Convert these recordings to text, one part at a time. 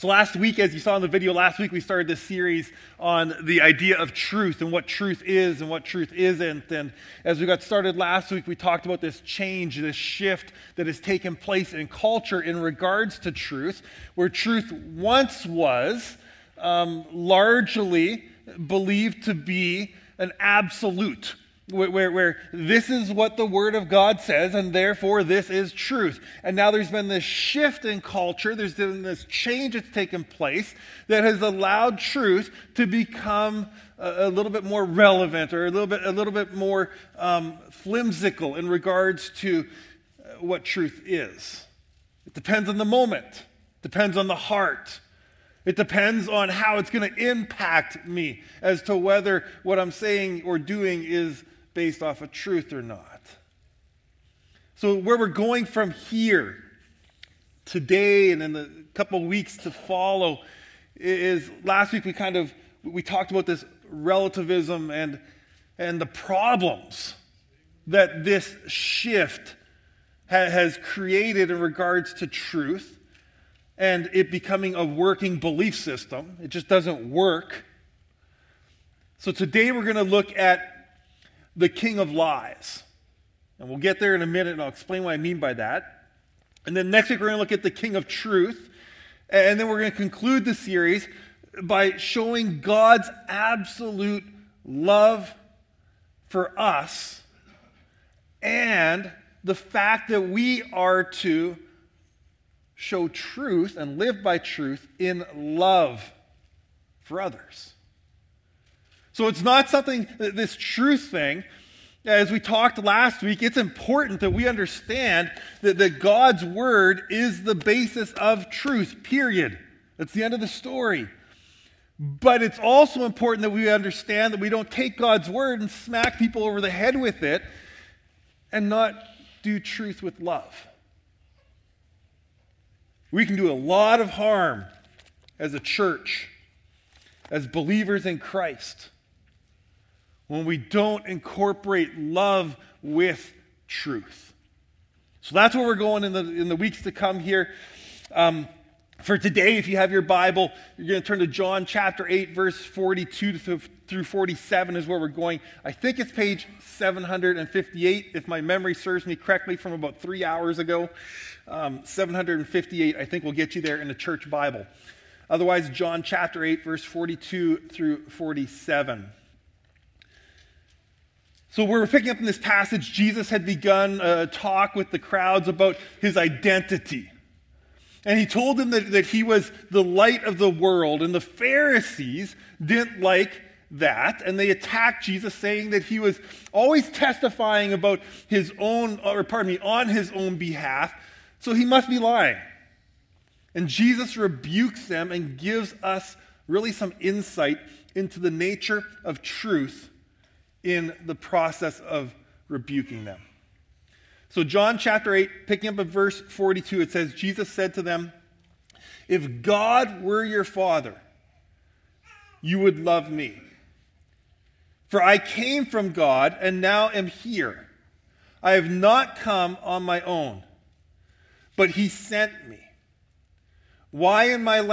So last week, as you saw in the video last week, we started this series on the idea of truth and what truth is and what truth isn't. And as we got started last week, we talked about this change, this shift that has taken place in culture in regards to truth, where truth once was largely believed to be an absolute, where this is what the Word of God says, and therefore this is truth. And now there's been this shift in culture, there's been this change that's taken place that has allowed truth to become a little bit more relevant or a little bit more flimsical in regards to what truth is. It depends on the moment, depends on the heart. It depends on how it's going to impact me as to whether what I'm saying or doing is based off of truth or not. So where we're going from here today and in the couple of weeks to follow is, last week we talked about this relativism and the problems that this shift has created in regards to truth and it becoming a working belief system. It just doesn't work. So today we're going to look at the king of lies. And we'll get there in a minute, and I'll explain what I mean by that. And then next week, we're going to look at the king of truth. And then we're going to conclude the series by showing God's absolute love for us and the fact that we are to show truth and live by truth in love for others. So it's not something, this truth thing, as we talked last week, it's important that we understand that God's word is the basis of truth, period. That's the end of the story. But it's also important that we understand that we don't take God's word and smack people over the head with it and not do truth with love. We can do a lot of harm as a church, as believers in Christ, when we don't incorporate love with truth. So that's where we're going in the weeks to come here. For today, if you have your Bible, you're going to turn to John chapter 8, verse 42 through 47 is where we're going. I think it's page 758, if my memory serves me correctly, from about 3 hours ago. 758, I think, will get you there in the church Bible. Otherwise, John chapter 8, verse 42 through 47. So we're picking up in this passage, Jesus had begun a talk with the crowds about his identity. And he told them that he was the light of the world. And the Pharisees didn't like that. And they attacked Jesus, saying that he was always testifying about on his own behalf. So he must be lying. And Jesus rebukes them and gives us really some insight into the nature of truth in the process of rebuking them. So John chapter 8, picking up at verse 42, it says, Jesus said to them, "If God were your Father, you would love me. For I came from God and now am here. I have not come on my own, but he sent me. Why is my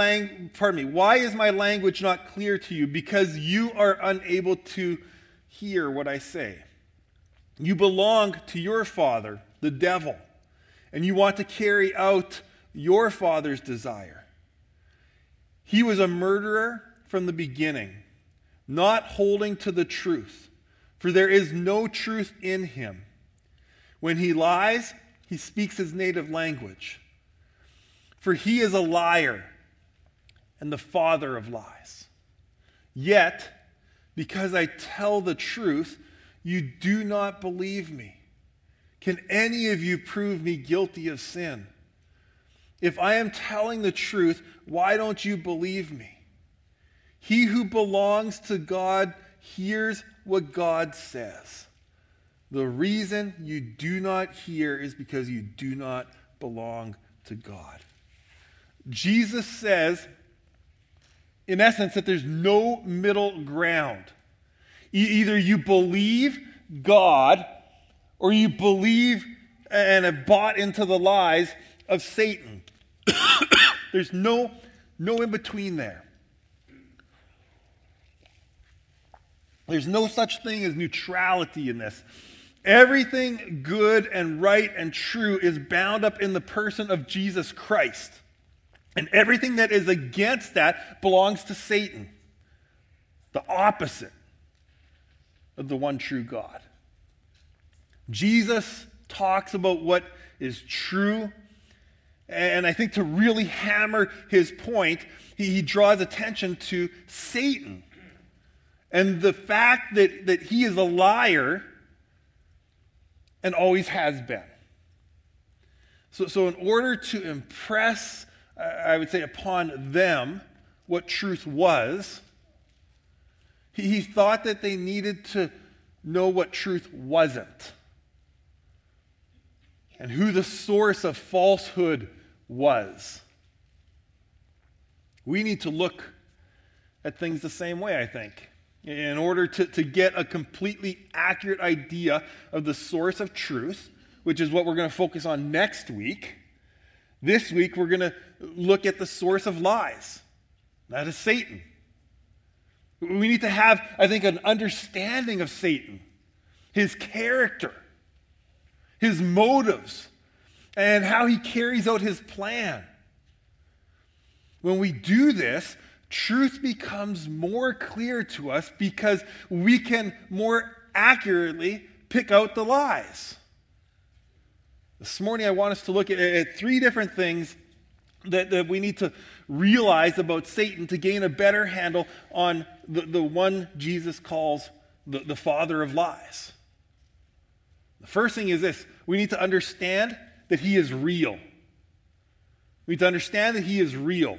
language not clear to you? Because you are unable to hear what I say. You belong to your father, the devil, and you want to carry out your father's desire. He was a murderer from the beginning, not holding to the truth, for there is no truth in him. When he lies, he speaks his native language, for he is a liar and the father of lies. Yet, because I tell the truth, you do not believe me. Can any of you prove me guilty of sin? If I am telling the truth, why don't you believe me? He who belongs to God hears what God says. The reason you do not hear is because you do not belong to God." Jesus says, in essence, that there's no middle ground. Either you believe God or you believe and have bought into the lies of Satan. There's no No in between there. There's no such thing as neutrality in this. Everything good and right and true is bound up in the person of Jesus Christ. And everything that is against that belongs to Satan, the opposite of the one true God. Jesus talks about what is true, and I think to really hammer his point, he draws attention to Satan and the fact that he is a liar and always has been. So in order to impress, I would say, upon them what truth was, he thought that they needed to know what truth wasn't and who the source of falsehood was. We need to look at things the same way, I think, in order to get a completely accurate idea of the source of truth, which is what we're going to focus on next week. This week, we're going to look at the source of lies. That is Satan. We need to have, I think, an understanding of Satan, his character, his motives, and how he carries out his plan. When we do this, truth becomes more clear to us because we can more accurately pick out the lies. This morning I want us to look at three different things that we need to realize about Satan to gain a better handle on the one Jesus calls the father of lies. The first thing is this: we need to understand that he is real. We need to understand that he is real.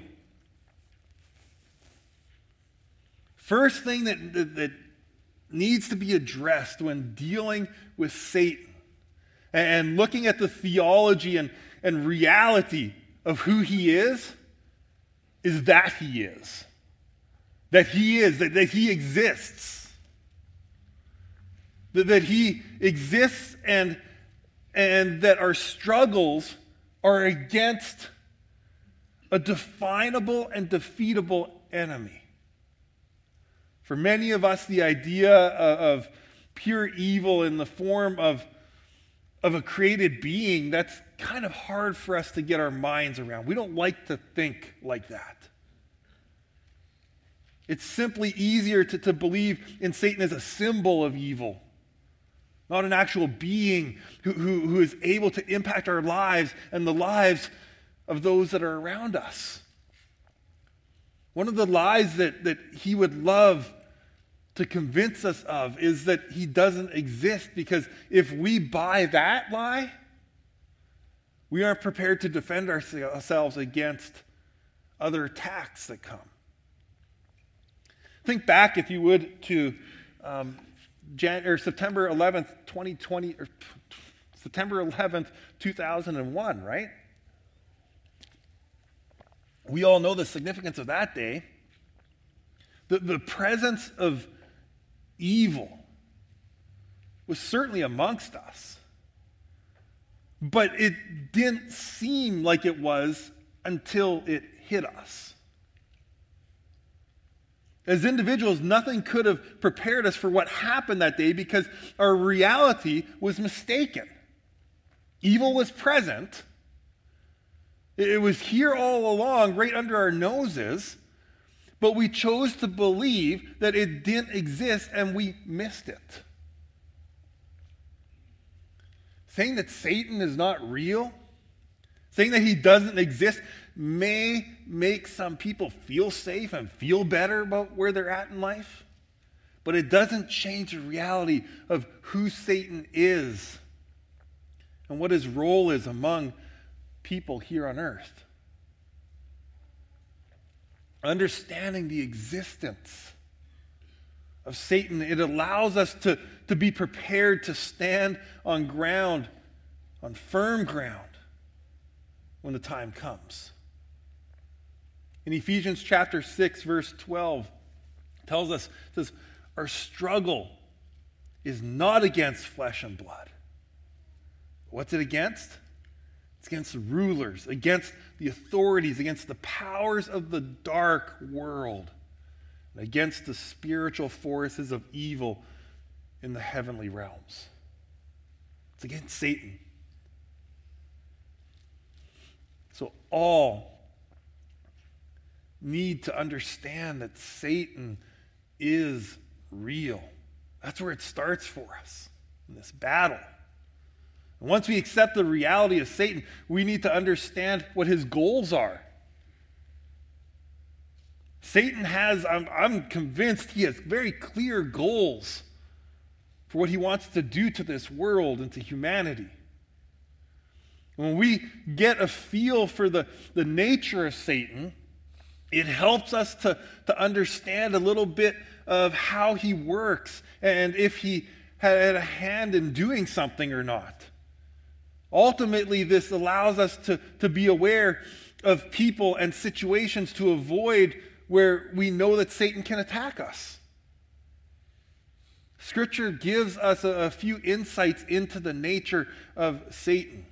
First thing that needs to be addressed when dealing with Satan and looking at the theology and reality of who he is that he is. That he is, that he exists. That he exists and that our struggles are against a definable and defeatable enemy. For many of us, the idea of pure evil in the form of a created being, that's kind of hard for us to get our minds around. We don't like to think like that. It's simply easier to believe in Satan as a symbol of evil, not an actual being who is able to impact our lives and the lives of those that are around us. One of the lies that he would love to convince us of is that he doesn't exist, because if we buy that lie, we aren't prepared to defend ourselves against other attacks that come. Think back, if you would, to September 11th, 2020, or September 11th, 2001, right? We all know the significance of that day. The presence of evil was certainly amongst us, but it didn't seem like it was until it hit us. As individuals, nothing could have prepared us for what happened that day because our reality was mistaken. Evil was present. It was here all along, right under our noses, but we chose to believe that it didn't exist and we missed it. Saying that Satan is not real, saying that he doesn't exist, may make some people feel safe and feel better about where they're at in life, but it doesn't change the reality of who Satan is and what his role is among people here on earth. Understanding the existence of Satan, it allows us to be prepared to stand on firm ground when the time comes. In Ephesians chapter 6, verse 12, tells us, it says, our struggle is not against flesh and blood. What's it against? It's against the rulers, against the authorities, against the powers of the dark world, and against the spiritual forces of evil in the heavenly realms. It's against Satan. So all need to understand that Satan is real. That's where it starts for us in this battle. And once we accept the reality of Satan, we need to understand what his goals are. Satan has, I'm convinced he has very clear goals for what he wants to do to this world and to humanity. When we get a feel for the nature of Satan, it helps us to understand a little bit of how he works and if he had a hand in doing something or not. Ultimately, this allows us to be aware of people and situations to avoid where we know that Satan can attack us. Scripture gives us a few insights into the nature of Satan.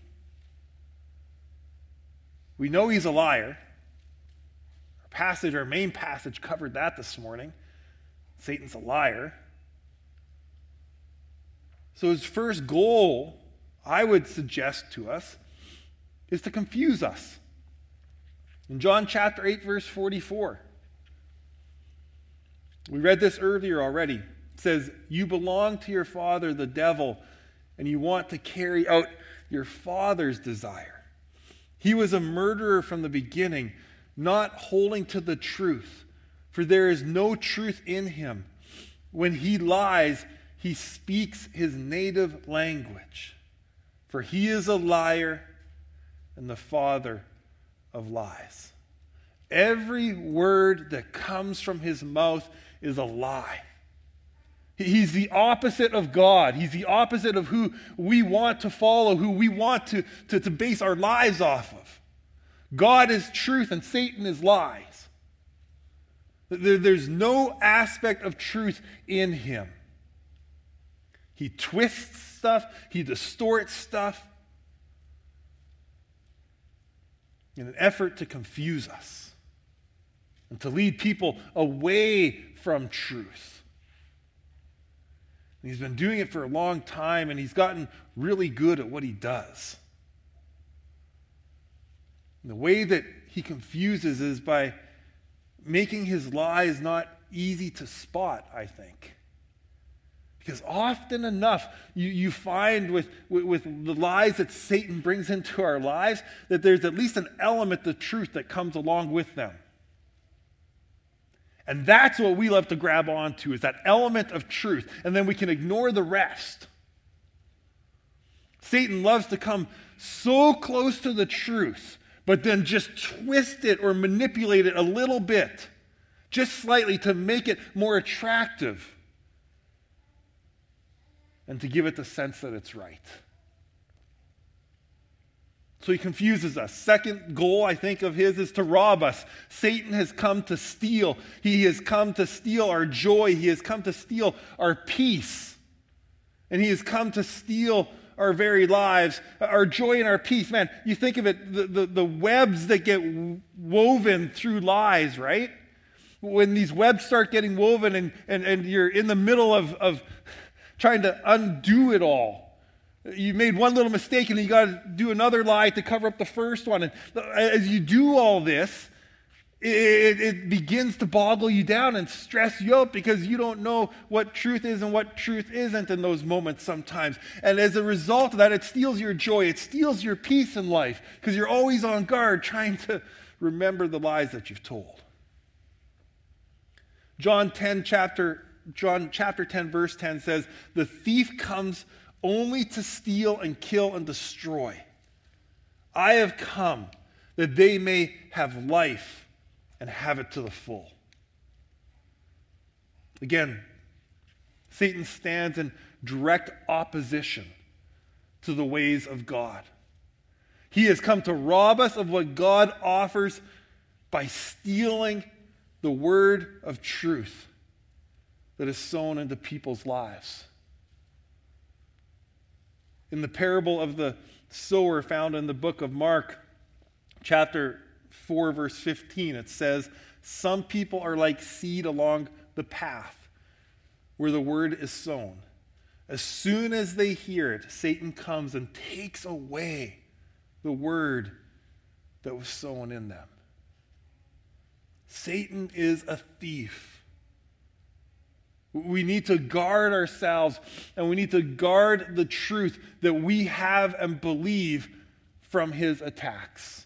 We know he's a liar. Our main passage covered that this morning. Satan's a liar. So his first goal, I would suggest to us, is to confuse us. In John chapter 8, verse 44, we read this earlier already. It says, "You belong to your father, the devil, and you want to carry out your father's desire. He was a murderer from the beginning, not holding to the truth, for there is no truth in him. When he lies, he speaks his native language, for he is a liar and the father of lies." Every word that comes from his mouth is a lie. He's the opposite of God. He's the opposite of who we want to follow, who we want to base our lives off of. God is truth and Satan is lies. There's no aspect of truth in him. He twists stuff, he distorts stuff in an effort to confuse us and to lead people away from truth. And he's been doing it for a long time, and he's gotten really good at what he does. And the way that he confuses is by making his lies not easy to spot, I think. Because often enough, you find with the lies that Satan brings into our lives that there's at least an element of truth that comes along with them. And that's what we love to grab onto, is that element of truth. And then we can ignore the rest. Satan loves to come so close to the truth, but then just twist it or manipulate it a little bit, just slightly, to make it more attractive and to give it the sense that it's right. So he confuses us. Second goal, I think, of his is to rob us. Satan has come to steal. He has come to steal our joy. He has come to steal our peace. And he has come to steal our very lives, our joy and our peace. Man, you think of it, the webs that get woven through lies, right? When these webs start getting woven and you're in the middle of trying to undo it all. You made one little mistake and then you got to do another lie to cover up the first one. And as you do all this, it begins to boggle you down and stress you out because you don't know what truth is and what truth isn't in those moments sometimes. And as a result of that, it steals your joy. It steals your peace in life because you're always on guard trying to remember the lies that you've told. John chapter 10, verse 10 says, "The thief comes only to steal and kill and destroy. I have come that they may have life and have it to the full." Again, Satan stands in direct opposition to the ways of God. He has come to rob us of what God offers by stealing the word of truth that is sown into people's lives. In the parable of the sower found in the book of Mark, chapter 4, verse 15. It says, some people are like seed along the path where the word is sown. As soon as they hear it, Satan comes and takes away the word that was sown in them. Satan is a thief. We need to guard ourselves, and we need to guard the truth that we have and believe from his attacks.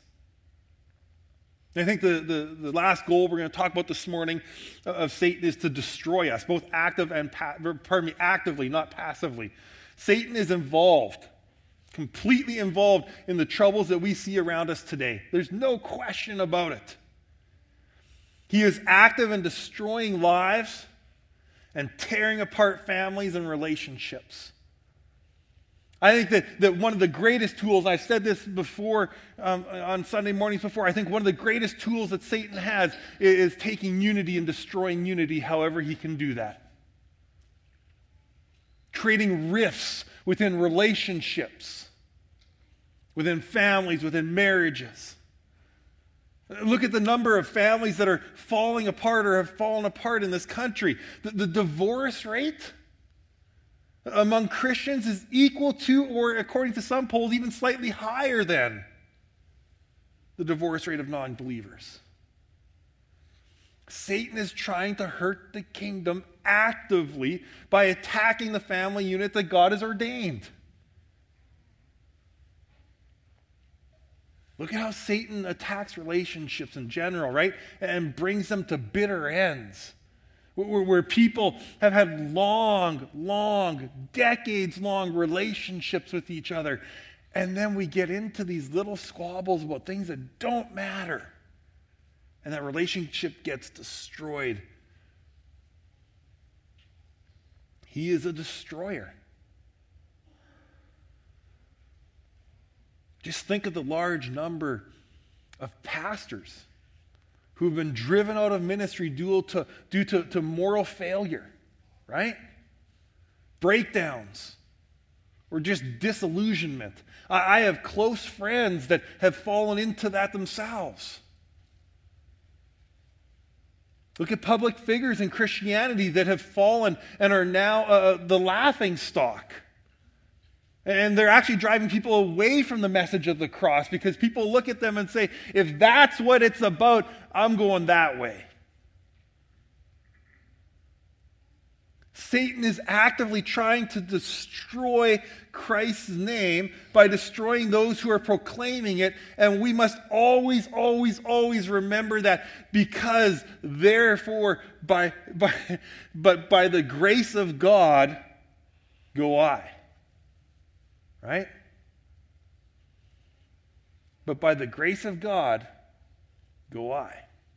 I think the last goal we're going to talk about this morning of Satan is to destroy us, both actively, not passively. Satan is involved, completely involved in the troubles that we see around us today. There's no question about it. He is active in destroying lives and tearing apart families and relationships. I think that one of the greatest tools, I've said this before on Sunday mornings before, I think one of the greatest tools that Satan has is taking unity and destroying unity however he can do that. Creating rifts within relationships, within families, within marriages. Look at the number of families that are falling apart or have fallen apart in this country. The divorce rate among Christians is equal to, or according to some polls, even slightly higher than the divorce rate of non-believers. Satan is trying to hurt the kingdom actively by attacking the family unit that God has ordained. Look at how Satan attacks relationships in general, right? And brings them to bitter ends. Where people have had long, decades-long relationships with each other. And then we get into these little squabbles about things that don't matter. And that relationship gets destroyed. He is a destroyer. Just think of the large number of pastors who've been driven out of ministry due to moral failure, right? Breakdowns, or just disillusionment. I have close friends that have fallen into that themselves. Look at public figures in Christianity that have fallen and are now the laughing stock. And they're actually driving people away from the message of the cross because people look at them and say, if that's what it's about, I'm going that way. Satan is actively trying to destroy Christ's name by destroying those who are proclaiming it, and we must always remember that, because therefore, but by the grace of God, go I. Right? But by the grace of God, go I.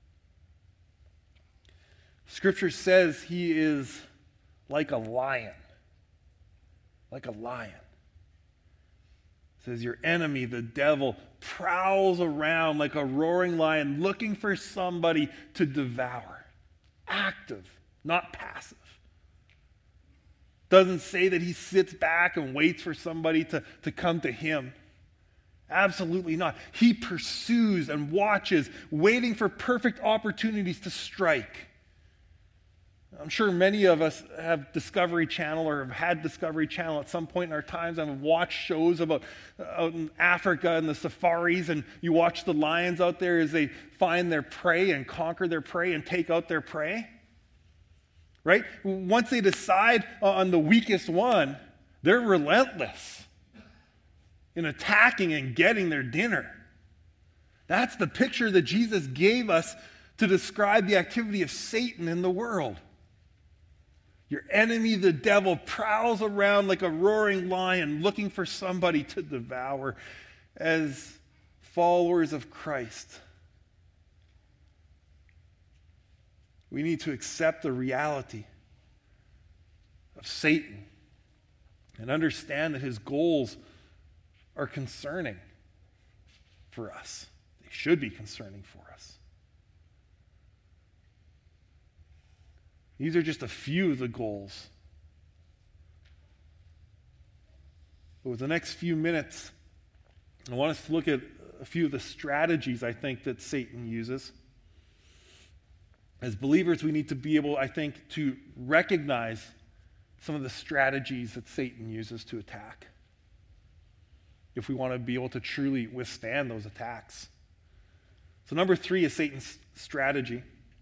Scripture says he is like a lion. Like a lion. It says your enemy, the devil, prowls around like a roaring lion looking for somebody to devour. Active, not passive. Doesn't say that he sits back and waits for somebody to come to him. Absolutely not. He pursues and watches, waiting for perfect opportunities to strike. I'm sure many of us have Discovery Channel or have had Discovery Channel at some point in our times and have watched shows about out in Africa and the safaris, and you watch the lions out there as they find their prey and conquer their prey and take out their prey. Right? Once they decide on the weakest one, they're relentless in attacking and getting their dinner. That's the picture that Jesus gave us to describe the activity of Satan in the world. Your enemy, the devil, prowls around like a roaring lion looking for somebody to devour. As followers of Christ, we need to accept the reality of Satan and understand that his goals are concerning for us. They should be concerning for us. These are just a few of the goals. But with the next few minutes, I want us to look at a few of the strategies I think that Satan uses. As believers, we need to be able, I think, to recognize some of the strategies that Satan uses to attack, if we want to be able to truly withstand those attacks. So number 3 is Satan's strategy.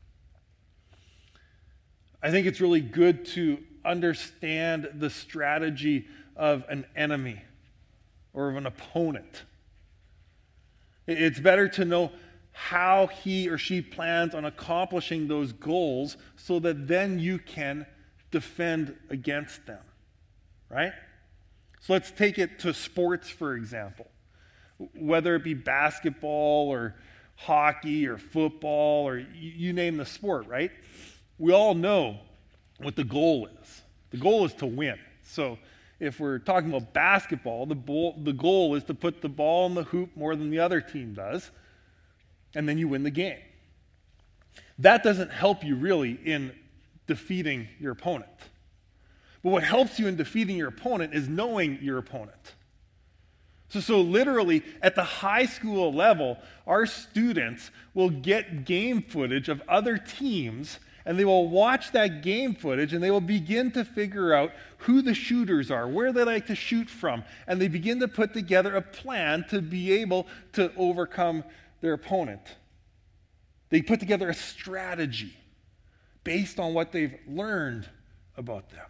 I think it's really good to understand the strategy of an enemy or of an opponent. It's better to know how he or she plans on accomplishing those goals so that then you can defend against them, right? So let's take it to sports, for example. Whether it be basketball or hockey or football or you name the sport, right? We all know what the goal is. The goal is to win. So if we're talking about basketball, the goal is to put the ball in the hoop more than the other team does, and then you win the game. That doesn't help you really in defeating your opponent. But what helps you in defeating your opponent is knowing your opponent. So literally, at the high school level, our students will get game footage of other teams, and they will watch that game footage, and they will begin to figure out who the shooters are, where they like to shoot from, and they begin to put together a plan to be able to overcome their opponent. They put together a strategy based on what they've learned about them.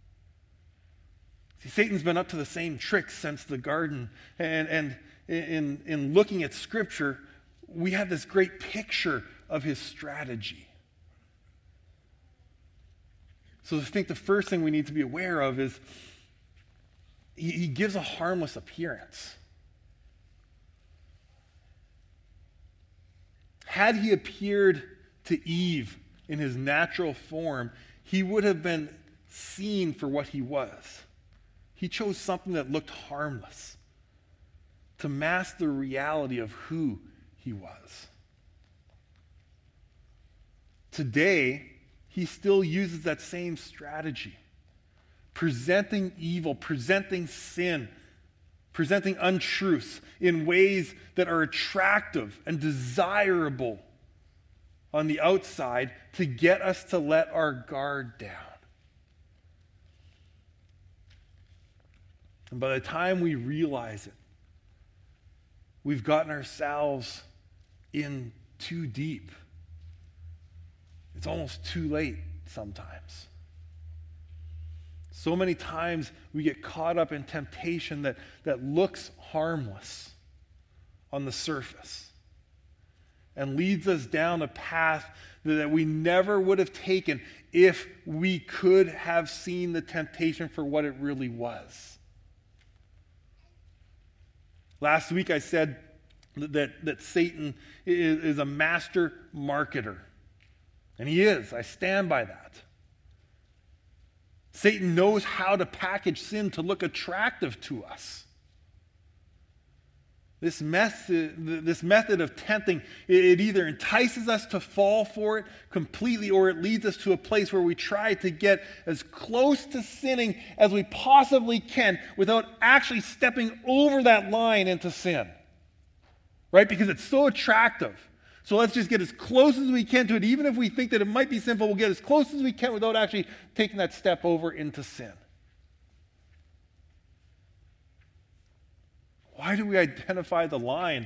See, Satan's been up to the same tricks since the garden, and in looking at Scripture, we have this great picture of his strategy. So I think the first thing we need to be aware of is he gives a harmless appearance. Had he appeared to Eve in his natural form, he would have been seen for what he was. He chose something that looked harmless to mask the reality of who he was. Today, he still uses that same strategy, presenting evil, presenting sin, presenting untruths in ways that are attractive and desirable on the outside to get us to let our guard down. And by the time we realize it, we've gotten ourselves in too deep. It's almost too late sometimes. So many times we get caught up in temptation that looks harmless on the surface and leads us down a path that we never would have taken if we could have seen the temptation for what it really was. Last week I said that Satan is a master marketer. And he is. I stand by that. Satan knows how to package sin to look attractive to us. This method of tempting, it either entices us to fall for it completely, or it leads us to a place where we try to get as close to sinning as we possibly can without actually stepping over that line into sin. Right? Because it's so attractive. So let's just get as close as we can to it. Even if we think that it might be sinful, we'll get as close as we can without actually taking that step over into sin. Why do we identify the line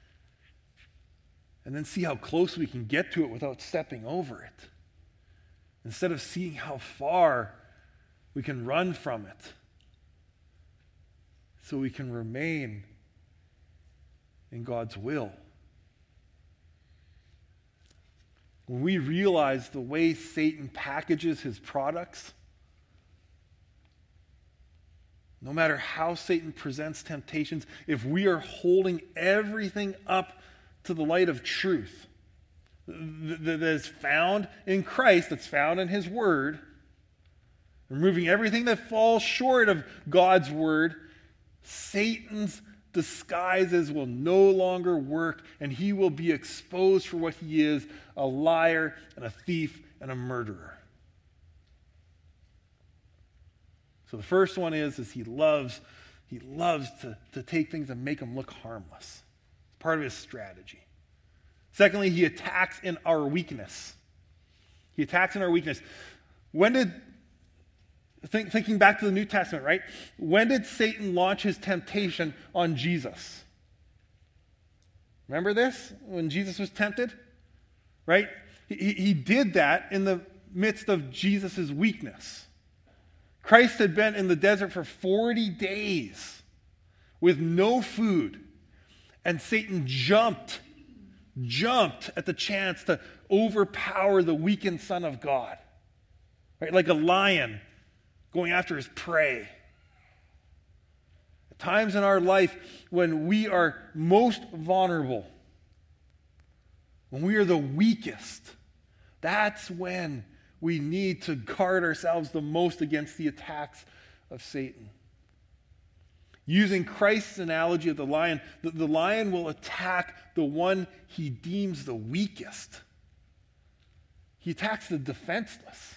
and then see how close we can get to it without stepping over it, instead of seeing how far we can run from it so we can remain in God's will? When we realize the way Satan packages his products, no matter how Satan presents temptations, if we are holding everything up to the light of truth that is found in Christ, that's found in his word, removing everything that falls short of God's word, Satan's disguises will no longer work, and he will be exposed for what he is, a liar and a thief and a murderer. So the first one is he He loves to take things and make them look harmless. It's part of his strategy. Secondly, he attacks in our weakness. He attacks in our weakness. Thinking back to the New Testament, right? When did Satan launch his temptation on Jesus? Remember this? When Jesus was tempted? Right? He did that in the midst of Jesus' weakness. Christ had been in the desert for 40 days with no food, and Satan jumped at the chance to overpower the weakened Son of God. Right? Like a lion going after his prey. At times in our life when we are most vulnerable, when we are the weakest, that's when we need to guard ourselves the most against the attacks of Satan. Using Christ's analogy of the lion will attack the one he deems the weakest. He attacks the defenseless.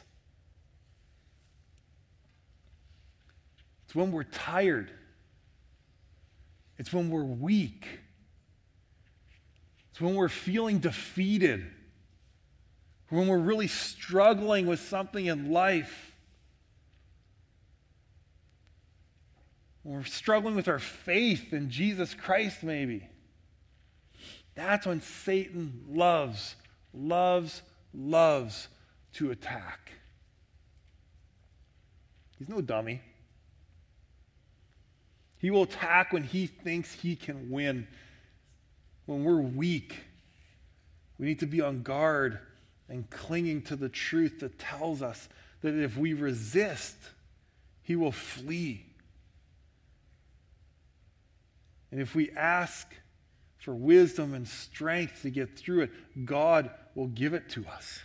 It's when we're tired. It's when we're weak. It's when we're feeling defeated. When we're really struggling with something in life. When we're struggling with our faith in Jesus Christ, maybe. That's when Satan loves to attack. He's no dummy. He will attack when he thinks he can win. When we're weak, we need to be on guard and clinging to the truth that tells us that if we resist, he will flee. And if we ask for wisdom and strength to get through it, God will give it to us.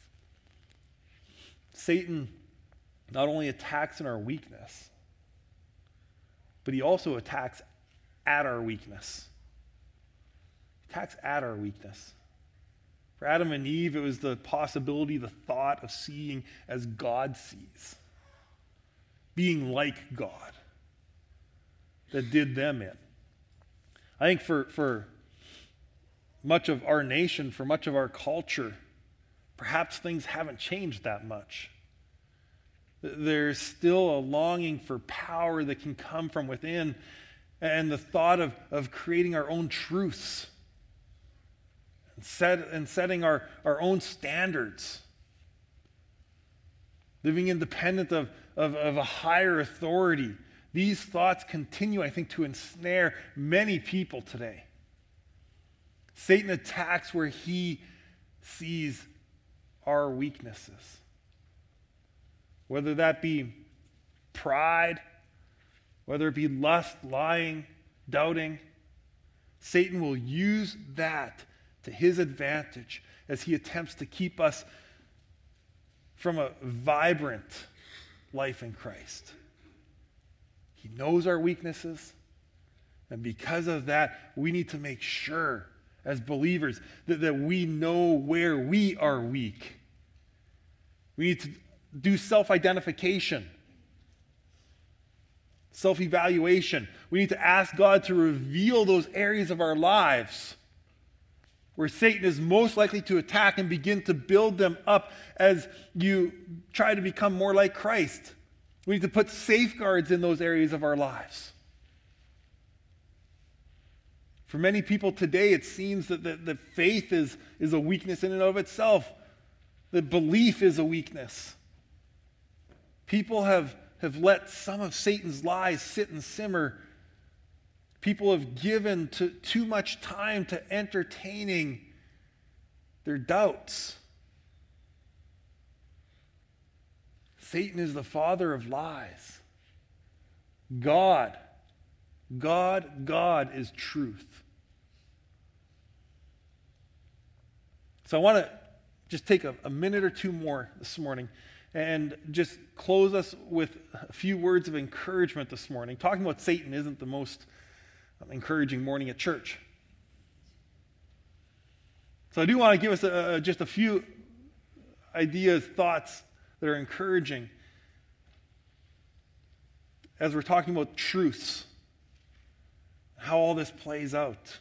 Satan not only attacks in our weakness, but he also attacks at our weakness. He attacks at our weakness. For Adam and Eve, it was the possibility, the thought of seeing as God sees. Being like God. That did them in. I think for much of our nation, for much of our culture, perhaps things haven't changed that much. There's still a longing for power that can come from within, and the thought of creating our own truths and setting our own standards. Living independent of a higher authority. These thoughts continue, I think, to ensnare many people today. Satan attacks where he sees our weaknesses. Whether that be pride, whether it be lust, lying, doubting, Satan will use that to his advantage as he attempts to keep us from a vibrant life in Christ. He knows our weaknesses, and because of that, we need to make sure as believers that we know where we are weak. We need to do self-identification, self-evaluation. We need to ask God to reveal those areas of our lives where Satan is most likely to attack and begin to build them up as you try to become more like Christ. We need to put safeguards in those areas of our lives. For many people today, it seems that faith is a weakness in and of itself. That belief is a weakness. People have let some of Satan's lies sit and simmer. People have given too much time to entertaining their doubts. Satan is the father of lies. God is truth. So I want to just take a minute or two more this morning and just close us with a few words of encouragement this morning. Talking about Satan isn't the most encouraging morning at church. So I do want to give us just a few ideas, thoughts that are encouraging as we're talking about truths how all this plays out.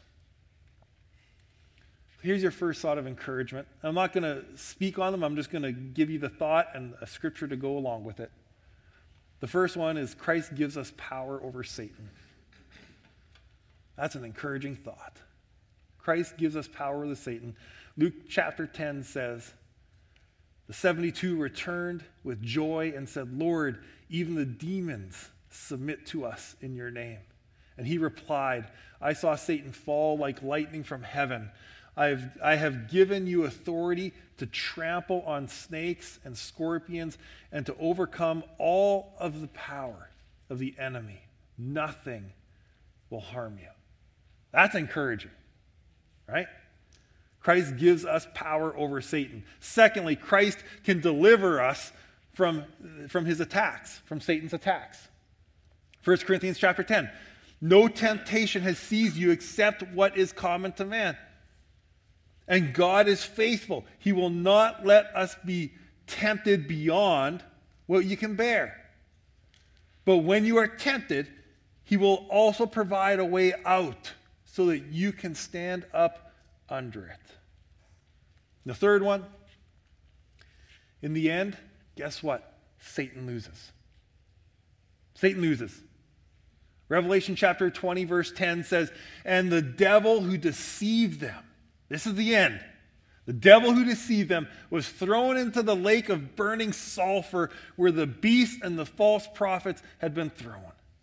Here's your first thought of encouragement. I'm not going to speak on them. I'm just going to give you the thought and a scripture to go along with it. The first one is Christ gives us power over Satan. That's an encouraging thought. Christ gives us power over Satan. Luke chapter 10 says, the 72 returned with joy and said, Lord, even the demons submit to us in your name. And he replied, I saw Satan fall like lightning from heaven. I have given you authority to trample on snakes and scorpions and to overcome all of the power of the enemy. Nothing will harm you. That's encouraging, right? Christ gives us power over Satan. Secondly, Christ can deliver us from his attacks, from Satan's attacks. 1 Corinthians chapter 10. No temptation has seized you except what is common to man. And God is faithful. He will not let us be tempted beyond what you can bear. But when you are tempted, he will also provide a way out so that you can stand up under it. The third one, in the end, guess what? Satan loses. Satan loses. Revelation chapter 20, verse 10 says, and the devil who deceived them, this is the end. The devil who deceived them was thrown into the lake of burning sulfur where the beast and the false prophets had been thrown.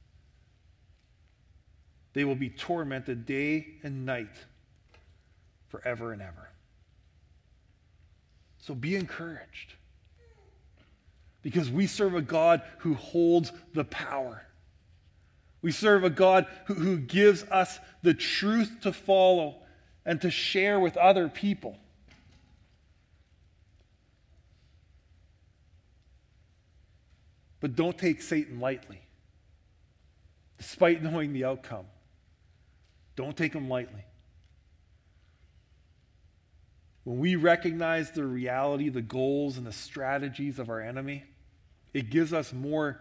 They will be tormented day and night forever and ever. So be encouraged. Because we serve a God who holds the power. We serve a God who gives us the truth to follow and to share with other people. But don't take Satan lightly. Despite knowing the outcome, don't take him lightly. When we recognize the reality, the goals, and the strategies of our enemy, it gives us more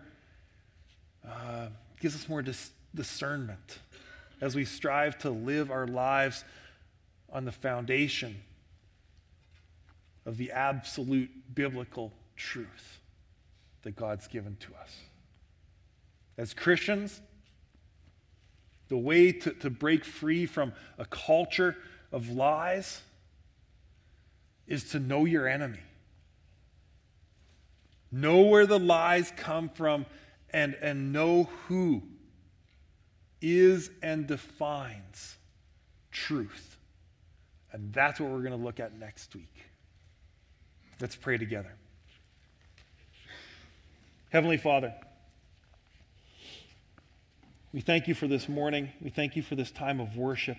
discernment as we strive to live our lives on the foundation of the absolute biblical truth that God's given to us. As Christians, the way to break free from a culture of lies is to know your enemy. Know where the lies come from and know who is and defines truth. And that's what we're going to look at next week. Let's pray together. Heavenly Father, we thank you for this morning. We thank you for this time of worship.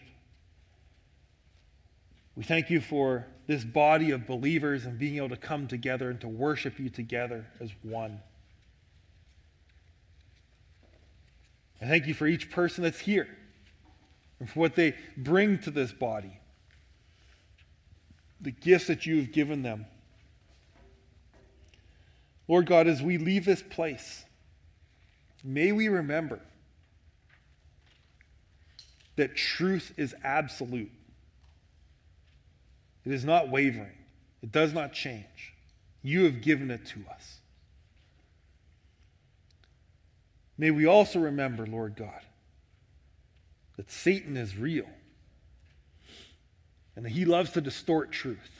We thank you for this body of believers and being able to come together and to worship you together as one. I thank you for each person that's here and for what they bring to this body, the gifts that you have given them. Lord God, as we leave this place, may we remember that truth is absolute. It is not wavering. It does not change. You have given it to us. May we also remember, Lord God, that Satan is real and that he loves to distort truth.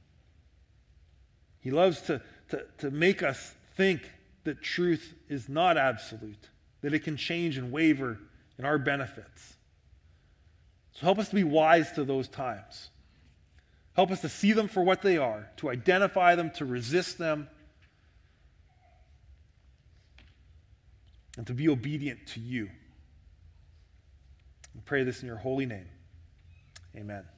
He loves to make us think that truth is not absolute, that it can change and waver in our benefits. So help us to be wise to those times. Help us to see them for what they are, to identify them, to resist them, and to be obedient to you. We pray this in your holy name. Amen.